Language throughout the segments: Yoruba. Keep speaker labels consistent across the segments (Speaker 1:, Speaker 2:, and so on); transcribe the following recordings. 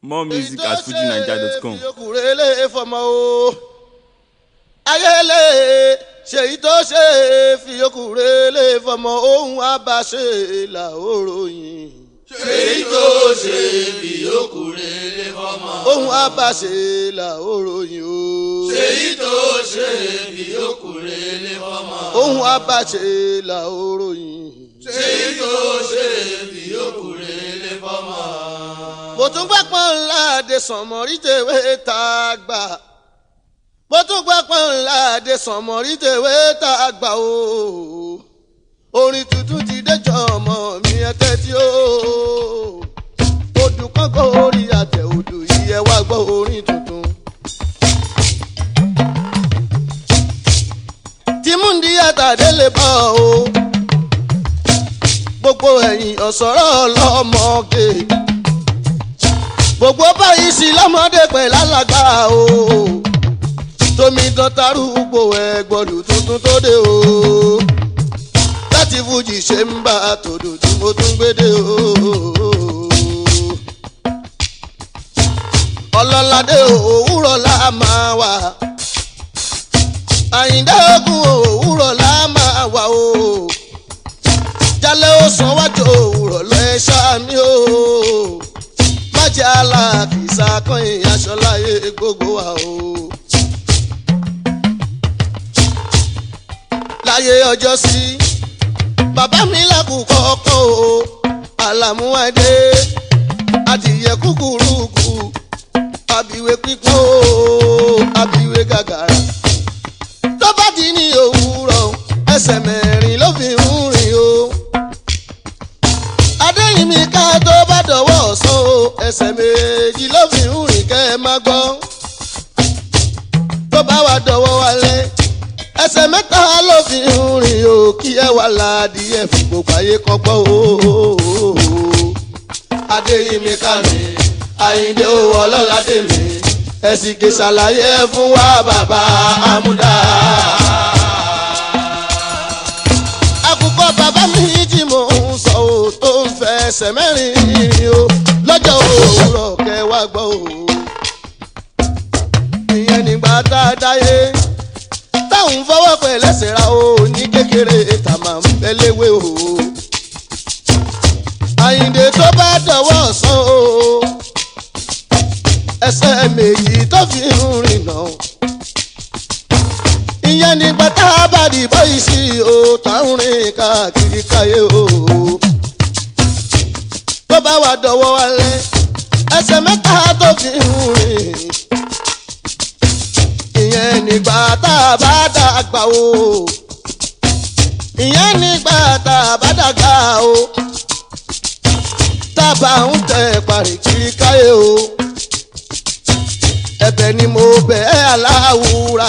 Speaker 1: More music at FujiNiger.com.
Speaker 2: ayẹlẹ ṣèyí tó ṣe fìyókùrẹ́ lè fọmọ ohun àbáṣe làóròyìn.
Speaker 3: ṣèyí tó ṣe fìyókùrẹ́ lè fọmọ
Speaker 2: ohun àbáṣe làóròyìn o.
Speaker 3: ṣèyí tó ṣe fìyókùrẹ́ lè fọmọ
Speaker 2: ohun àbáṣe làóròyìn.
Speaker 3: ṣèyí tó ṣe fìyókùrẹ́ lè fọmọ.
Speaker 2: mo tún gbà pọ́n ńlá de sànmọ́rí tèwé tá a gbà. mo tún gbà pọ́n ńlá de sànmọ́rí tèwé tá a gbà o. orin tuntun ti dẹ́jọ́ ọmọ mi ẹ tẹ́tí o. odù kan gbọ́ orí àtẹ odù yìí ẹ wá gbọ́ orin tuntun. tìmúndí àtàdé lè bọ̀ o. gbogbo ẹ̀yìn ọ̀sọ̀rọ̀ ọlọ́mọge. gbogbo báyìí sí lọ́mọdé pẹ̀lú alàgbà o. tómi dọ́tàrúgbò ẹ̀gbọ́dù tuntun tó dé o. láti fújì ṣe ń bá tòdò tí mo tún gbédè o. ọlọ́ládé òwúrọ̀ la máa wà. àyíndé ogun òwúrọ̀ la máa wà o. jálẹ̀ ó sàn wájú òwúrọ̀ lọ ẹ ṣáàmì o. májẹ̀ aláàkìsà kan ìyàṣọ láyé gbogbo wa o. láyé ọjọ́ sí bàbá mi lákòókò ọkọ̀ o. àlàmúwádé adìyẹ kúkúrúkú àbíwé pípọ́ o àbíwé gàgàrà. tó bá di ní òwúrọ̀ ẹsẹ̀ mẹ́rin ló fi ń rìn o. adéyìnmí ká tó bá dọ̀wọ́ ọ̀sán o ẹsẹ̀ méjì ló fi ń rìn kẹ́ ẹ má gbọ́. tó bá wà dọ̀wọ́ wálé ẹsẹ̀ mẹ́ta ló fi ń rìn o kí ẹ wà ládìí ẹ̀ fún gbogbo ayé kan gbọ́ o. adéyìnmí ká mi àyíndé owó ọlọ́ládé mi ẹ̀sìn kì í ṣàlàyé fún wa bàbá àmúdá. àkùkọ bàbá mi tí mò ń sọ ò tó ń fẹsẹ̀ mẹ́rin rìn o lọ́jọ́ òwúrọ̀ kẹwàá gbọ́ o. ìyẹn nígbà tá a dáyé táwọn fọwọ́ pẹ̀ lẹ́sẹ̀ ra o ní kékeré tá máa ń bẹ́lẹ́wé o. àyíndé tó bá dọ̀wọ́ ọ̀sán o ẹsẹ̀ méjì tó fi ń rìn náà. ìyẹn nígbà tá a bá dìbò yìí sí o táwọn rìn káàkiri káyé o. tó bá wà dọ̀wọ́ wálé ẹsẹ̀ mẹ́ta tó fi ń rìn. ìyẹn nígbà tá a bá dàgbà o. ìyẹn nígbà tá a bá dàgbà o. tábà ń tẹ̀ parí kiri káyé o. ẹ̀bẹ̀ ni mo bẹ̀ aláwùrà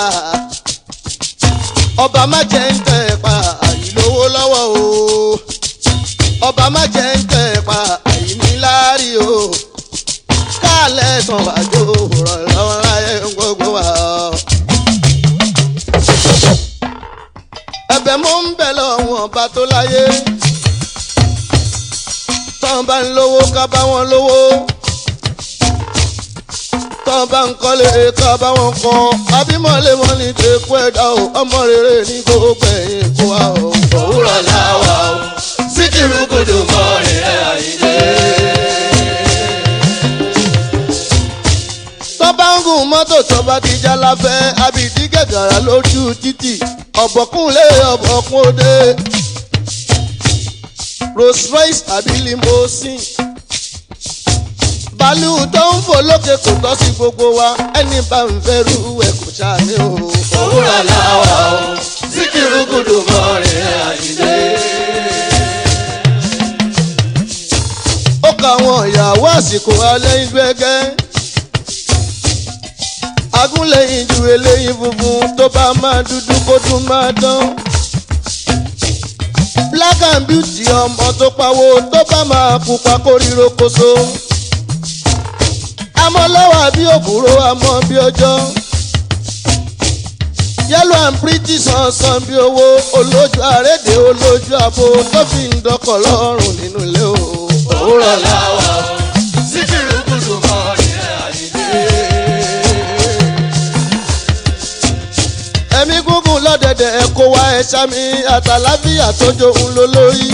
Speaker 2: ọba má jẹ́ ń tẹ̀ pa àìlówó lọ́wọ́ o. ọba má jẹ́ ń tẹ̀ pa àìníláárí o. kálẹ̀ sàn wájú rọ̀ lọ́wọ́ láyé gbogbo wa. ẹ̀bẹ̀ mo ń bẹ̀ lọ́wọ́ ọba tó láyé. tán bá ń lówó ká bá wọn lówó. tọ́ bá ń kọ́lé ká bá wọn kọ́ abímọ́lémọ́lì tẹ kú ẹ̀dá o ọmọ rere ní gbogbo ẹ̀yìn kó wa o.
Speaker 3: òwúrọ̀ làwà o síkírù kòdò mọ́ rẹ̀ àyíndé.
Speaker 2: tọ́ bá ń gùn mọ́tò tó bá ti já láfẹ́ abìdí gẹ̀gàrà lójú títì ọ̀bọ̀kúnlé ọ̀bọ̀kún òde Rolls Royce àbí limousine bàálù tó ń fò lókè kò tọ́ sí gbogbo wa ẹni bá ń fẹ́ rú ẹ̀ kò ṣàní o.
Speaker 3: òwúrọ̀ làwà o síkírù kòdò mọ́ rẹ̀ àyíndé.
Speaker 2: ó ka àwọn ìyàwó àsìkò alẹ́ ìlú ẹgẹ́ agúnlẹ̀yìn ju eléyìí funfun tó bá máa dúdú kó tún máa dán black and beauty ọmọ tó pawó tó bá máa pupa kó ríro kóso àmọ́ lọ́wọ́ àbí òbúrò àmọ́ bí ọjọ́ yellow and pretty sànsàn bí owó olójú àrédè olójú àbò tó fi ń dọkọ̀ lọ́rùn nínú ilé o.
Speaker 3: òwúrọ̀ làwà o síkírù kòdò mọ́ rẹ̀
Speaker 2: ẹ̀ṣá mi àtàláfíà tó jóun ló lórí.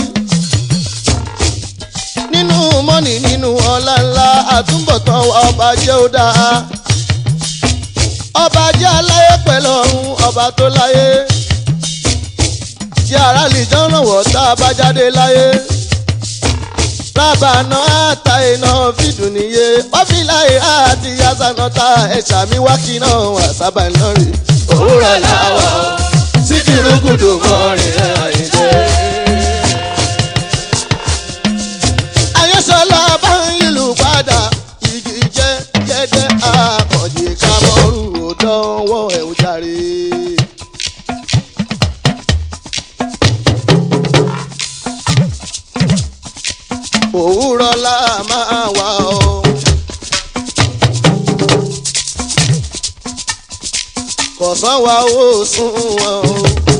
Speaker 2: nínú mọ́nì nínú ọlá ńlá àtúbọ̀tán ọba jẹ́ ó dáa. ọba jẹ́ aláyé pẹ̀lú ọ̀run ọba tó láyé. jẹ́ ara lè jọ́ rànwọ́ tá a bá jáde láyé. rábànà àtà iná fìdùn níye ọ́fíìláì àti yásánátà ẹ̀ṣà mi wá kí náà wà sábà náà rè.
Speaker 3: òwúrọ̀ làwà o Síkírù gùdù mọ́rin Àyìndé.
Speaker 2: ayéṣọlá bá ń yìlú padà igi jẹ́ jẹ́jẹ́ àkànjì kámọ́rù ò dánwọ́ ẹ̀ ò jàre. òwúrọ̀ la máa wà ọ́. kọ̀sán wa ó sún wọn o.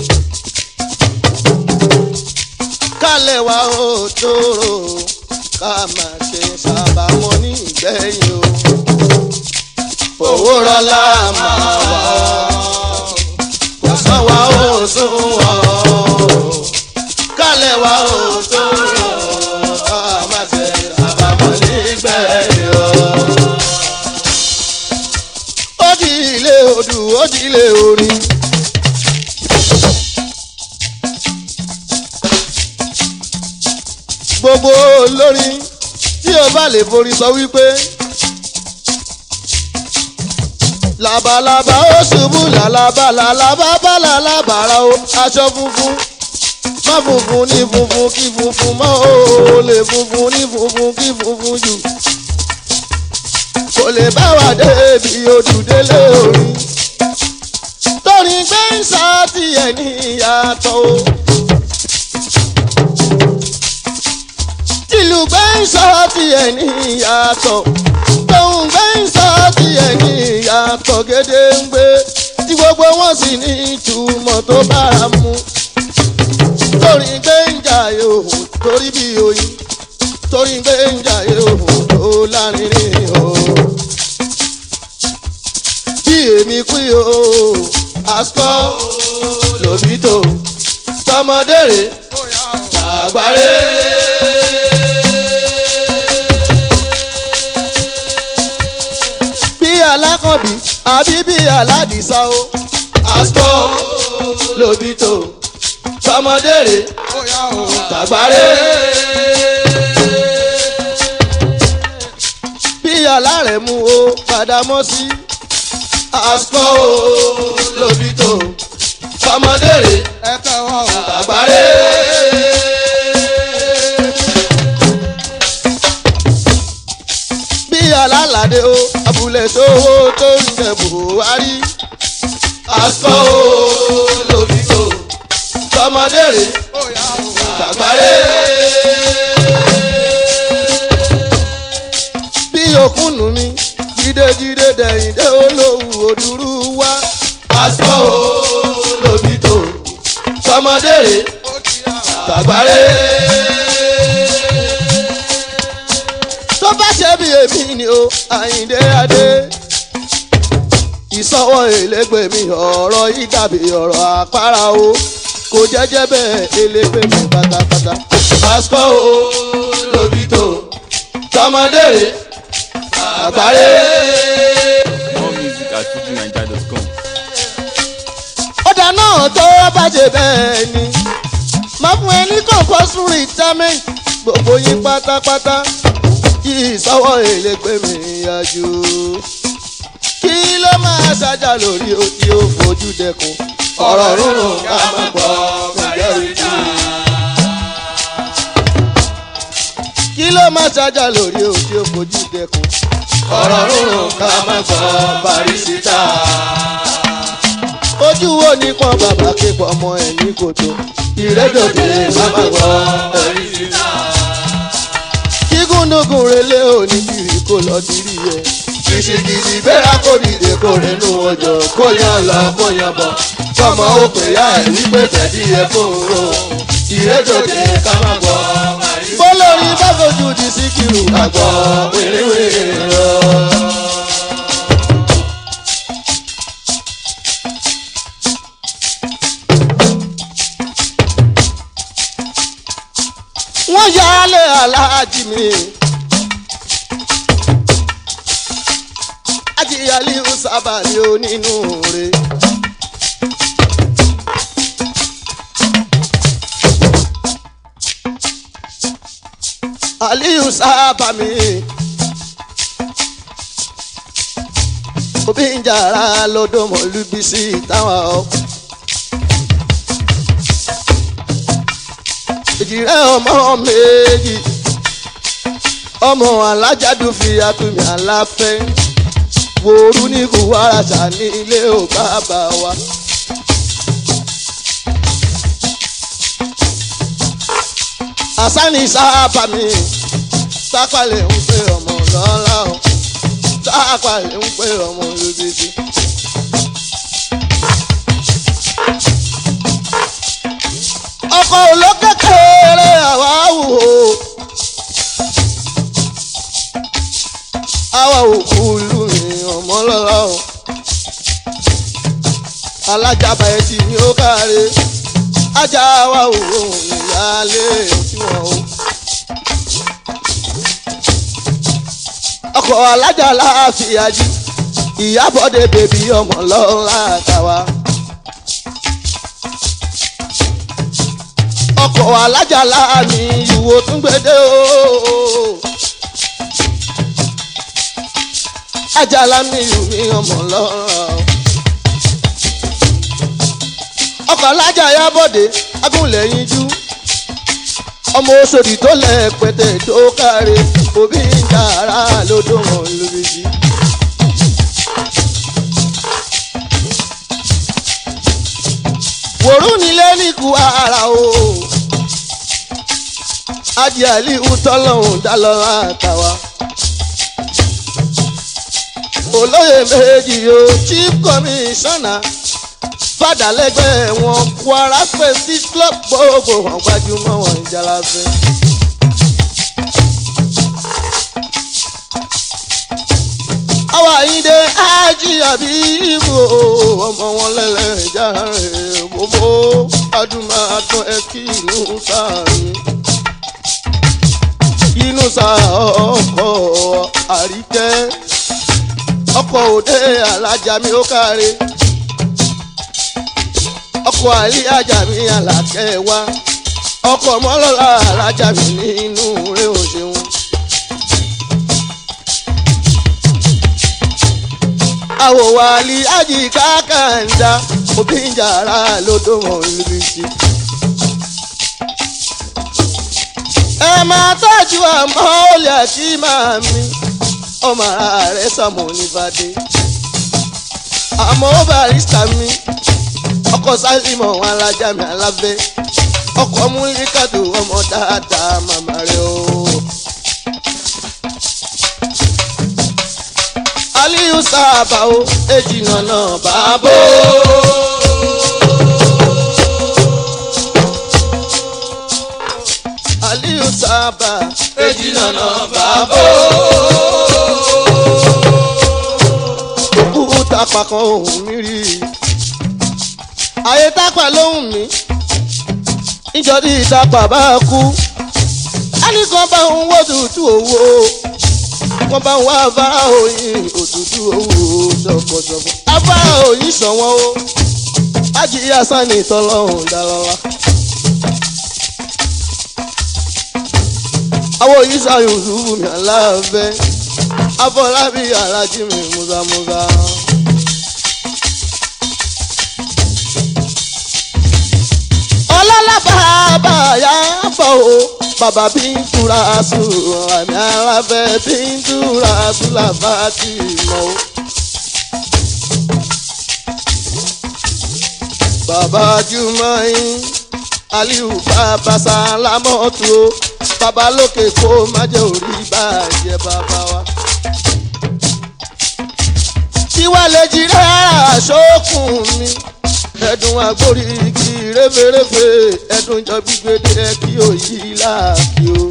Speaker 2: kálẹ̀ wa ó tóró ká máa ṣe ṣàbámọ̀ ní ìgbẹ́yìn o.
Speaker 3: òwúrọ̀ la máa wà ọ́.
Speaker 2: kọ̀sán wa ó sún wọn o. kálẹ̀ wa ó tóró ká máa ṣe ṣàbámọ̀ ní ìgbẹ́yìn o. ó di ilé odù ó di ilé orin. gbogbo olórin tí o bá lè forí sọ wípé labalábá ó ṣubú làlábá làlábá bá làlábàrá o aṣọ funfun má funfun ní funfun kí funfun mọ́ o lè funfun ní funfun kí funfun jù kò lè bá wà débi odùdélé orin torí gbé ń sá tiẹ̀ ní ìyàtọ̀ o. tìlù gbé ń sọ tiẹ̀ ní ìyàtọ̀ tóun gbé ń sọ tiẹ̀ ní ìyàtọ̀ gédéǹgbé tí gbogbo wọn sì ní ìtumọ̀ tó bára mu torí gbé ń jàyè òhun torí bí oyin torí gbé ń jàyè òhun tó lárinrin o bí èmi pín o àsọ lòbítò tọmọdé rè àgbáre. alákọ̀bí àbí bí aládìsá o.
Speaker 3: àsọ lòbítò tọmọdéré tàgbáré.
Speaker 2: bí alárẹ̀mú o padà mọ́ sí.
Speaker 3: àsọ lòbítò tọmọdéré tàgbáré.
Speaker 2: alálàdé o abúlé tó wó tó ń jẹ Buhari.
Speaker 3: àsọ lòbítò tọmọdéré tàgbáré.
Speaker 2: bí òkúnnù mi jídéjídé dẹ̀yìndé olówó òdúrú wá.
Speaker 3: àsọ lòbítò tọmọdéré tàgbáré.
Speaker 2: tó bá ṣe bí èmi ni o Àyìndé Adé ìsọwọ́ elégbè mi ọ̀rọ̀ yìí dàbí ọ̀rọ̀ àpárá o kò jẹ́jẹ́ bẹ́ẹ̀ elégbè mi pátápátá.
Speaker 3: àsọ lòbítò tọmọdéré àgbáre.
Speaker 1: More music at FujiNiger.com.
Speaker 2: ọ̀dà náà tó bá ṣe bẹ́ẹ̀ ni máa fún ẹ ní compulsory retirement gbogbo yín pátápátá. ìsọwọ́ elégbè mi yájú kí ló máa ṣájà lórí o tí ó fojú dẹkùn
Speaker 3: ọ̀rọ̀ rúrùn ká má gbọ́ majority.
Speaker 2: kí ló máa ṣájà lórí o tí ó fojú dẹkùn
Speaker 3: ọ̀rọ̀ rúrùn ká má gbọ́ Barrister.
Speaker 2: ojú wo ní pọ́n bàbá képọ̀ ọmọ ẹ̀ ní kòtò
Speaker 3: ìrẹ́jọ̀dé ká má gbọ́ Barrister.
Speaker 2: kígúndùnkùn relé òní kiri kò lọ dirí ẹ.
Speaker 3: kìsìkìsì bẹ́ẹ̀ kò dìde kò rínú ọjọ́ kó yan lọ kó yan bọ̀ kọ́mọ ó pè ya ẹ̀ wípé tẹ̀dí ẹ fóun o ìrẹ́jọ̀dé ká má gbọ́ Barrister.
Speaker 2: bólórí bá fojú di Síkírù
Speaker 3: àgbọ̀ wèrèwèrè lọ.
Speaker 2: mi. Aliyu sábàlì onínú rẹ̀. Aliyu sábàmì. Òbí ń jàrá lọ́dọ̀ mọ̀lúbísí táwọn ọ̀. Èjìrẹ́ ọmọ méjì. Ọmọ alájádùn fi àtúnyà láfẹ́. Wòrú ní Kùwáràṣà ní ilé ò bàbá wa. Àsánì sábà mi, sápàlẹ̀ ń pè ọmọ lọ́la o, sápàlẹ̀ ń pè ọmọ lóbìsí. Ọkọ̀ olókèkèrè àwa wò ó. Àwa òkú ìlú mi ọmọ lọ́la o. Alájàbá ẹtì ni ó káre. Ajá wa òun ìyáálé tí wọ́n o. Ọkọ̀ alájà láàfíà jí. Ìyábọ̀dé bèbí ọmọ lọ́la tàwa. Ọkọ̀ alájà láàmì ìwò tún gbédè o. Ajala mi yù mí ọmọ lọ́rọ̀. Ọkọ̀ alájà Yábọ̀dé agúnlẹ̀yìn jú. Ọmọ Òṣòdì tó lẹ̀ pẹ̀tẹ̀ tó káre. Òbí ń jàrá lódò wọn lóbìsí. Wòrú nílé ní Kùwárà o. Ajé Aliyu tọ́lọ́hún dá lọ́la tàwa. Olóyè méjì o chief commissioner fàdálẹ́gbẹ́ wọn Kwara State Club gbogbo wọn gbajúmọ̀ wọn Ìjàlàfẹ́. Àwa Àyìndé Ájì Àbíbù ọmọ wọn lẹ́lẹ̀ járe gbogbo adúmáadún ẹ kí inú sáà mi. Inú sáà ọkọ̀ Àríkẹ́. Ọkọ̀ òde alájà mi ó káre. Ọkọ̀ àlíyájà mi Àlàkẹ́ wá. Ọkọ̀ mọ́lọ́lá alájà mi nínú rẹ̀ ò ṣeun. Àwòwà àlíyájì kákàndá òbí ń jàrá lódò wọn lóbìsí. Ẹ máa tọ́jú àmọ́ olè àti màmí. Ọmọ ara rẹ̀ sàmù onífàdé. Àmọ́ Barrister mi. Ọkọ̀ Sálímọ̀ wọn alájà mi alábẹ́. Ọkọ̀ Múlíkàtù ọmọ dáadáa màmá rẹ̀ o. Aliyu sábà o. Èjì nànà bàbá o. Aliyu sábà. Èjì nànà bàbá o. Tápà kan ohùn mi rí i. Ayé tápà lóhùn mi. Níjọ́dí ìtapà bá kú. Ẹnìkan bá ń wó tútù owó. Wọ́n bá ń wá afárá òyìn òtútù owó ṣọ̀pọ̀ṣọ̀pọ̀. Afárá òyìn ṣọ̀wọ́n o. Ájì Àsánì tọ́lọ́hùn dálọ́lá. Àwọn òyìn ṣàyùn ṣubú mi aláàbẹ̀. Afọlábí Alájí mi múzamúza. Ọlọ́lá bàbá yá bọ̀ o. Bàbá bí ń túra sùn. Àmì aláfẹ́ bí ń túra sùn làbá ti mọ̀ o. Bàbá Jùmọ̀yìn Aliyu bàbá Sálámọ́tù o. Bàbá lókè kó má jẹ́ orí bàjẹ́ bàbá wa. Tiwa lè jí rárá sókùn mi. Ẹ̀dùn àgbórí kí référéfé. Ẹ̀dùn jọ gbígbédé kí òyì láàbí o.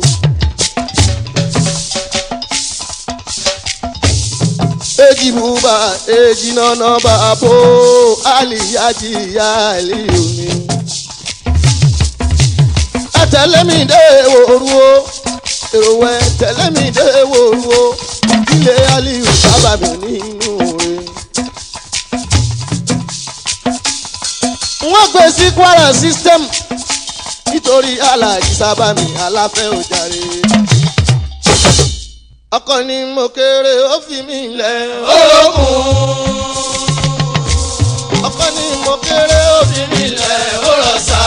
Speaker 2: Èjì bùbá èjì nànà bàbá Àlìyájì ìyá Aliyu mi. Ẹ̀tẹ̀lé mi dé òru o. èrò ẹ tẹ̀lé mi dé wòrú o ilé aliyu sábà mi nínú rẹ̀. wọ́n gbé sí Kwara system nítorí aláàjì sábà mi aláfẹ́ òjàre. ọkọ ni mo kéré ó fi mí lẹ̀
Speaker 3: olókun.
Speaker 2: ọkọ ni mo kéré ó fi mí lẹ̀
Speaker 3: ó rọ̀ sá.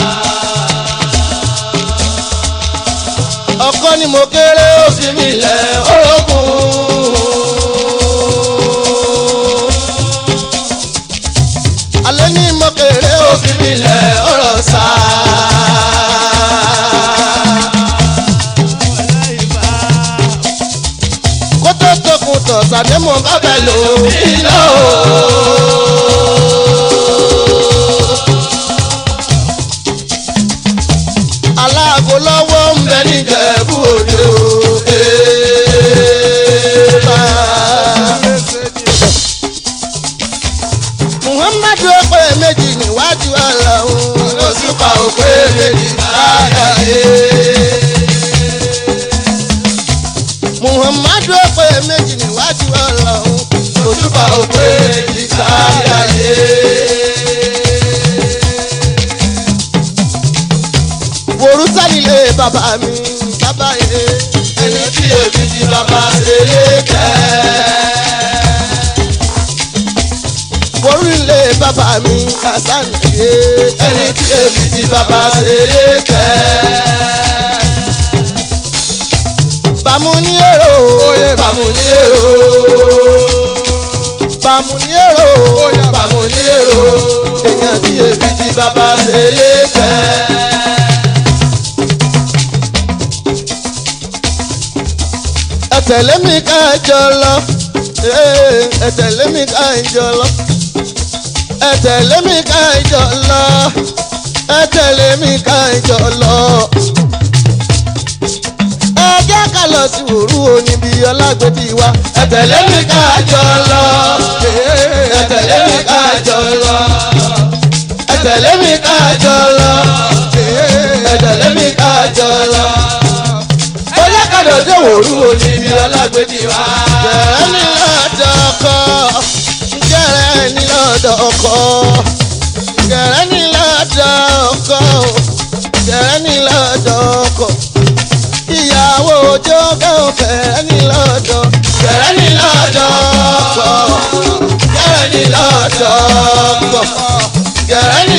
Speaker 2: ọkọ ni mo kéré ó fi mí lẹ̀
Speaker 3: olókun.
Speaker 2: alẹ́ ni mo kéré ó fi mí lẹ̀
Speaker 3: ó rọ̀ sá.
Speaker 2: kótó tókun tọ̀ sàdémọ̀ kábẹ́ lò ó.
Speaker 3: iná o.
Speaker 2: aláàgó lọ́wọ́ ń bẹ
Speaker 3: Ìjẹ̀bú Òde o.
Speaker 2: Muhammadu ọpẹ méjì níwájú Allahu.
Speaker 3: Òṣùpá òpè méjì káyàyé.
Speaker 2: Muhammadu ọpẹ méjì níwájú Allahu.
Speaker 3: Òṣùpá òpè méjì káyàyé.
Speaker 2: Wòrúsá nílé bàbá mi bàbá yẹ.
Speaker 3: Ẹni tí èmi ti bàbá ṣe lé kẹ́.
Speaker 2: Wòrú nílé bàbá mi Hasan yẹ.
Speaker 3: Ẹni tí èmi ti bàbá ṣe lé kẹ́.
Speaker 2: Bàmú ní èrò.
Speaker 3: Oyè bàmú ní èrò.
Speaker 2: Bàmú ní èrò.
Speaker 3: Oyè bàmú ní èrò.
Speaker 2: Èèyàn tí
Speaker 3: Èmi ti bàbá ṣe lé kẹ́.
Speaker 2: ẹ tẹ̀lé mi ká jọ lọ. ẹ tẹ̀lé mi ká jọ lọ. ẹ tẹ̀lé mi ká jọ lọ. ẹ tẹ̀lé mi ká jọ lọ. ẹ jẹ́ ká lọ sí òru oníbi ọlágbèdì wa.
Speaker 3: Ẹ tẹ̀lé mi ká jọ lọ. Ẹ tẹ̀lé mi ká jọ lọ. Ẹ tẹ̀lé mi ká jọ lọ. Ẹ tẹ̀lé mi ká jọ lọ. Bóyá kàdọ̀ dé wòrú oníbi ọlágbèdì wa.
Speaker 2: Jẹ̀rẹ̀ ní lọ́dọ̀ ọkọ. Jẹ̀rẹ̀ ní lọ́dọ̀ ọkọ. Jẹ̀rẹ̀ ní lọ́dọ̀ ọkọ. Jẹ̀rẹ̀ ní lọ́dọ̀ ọkọ. Ìyàwó jókè òfẹ́ ní lọ́dọ̀.
Speaker 3: Jẹ̀rẹ̀ ní lọ́dọ̀ ọkọ. Jẹ̀rẹ̀ ní lọ́dọ̀ ọkọ. Jẹ̀rẹ̀ ní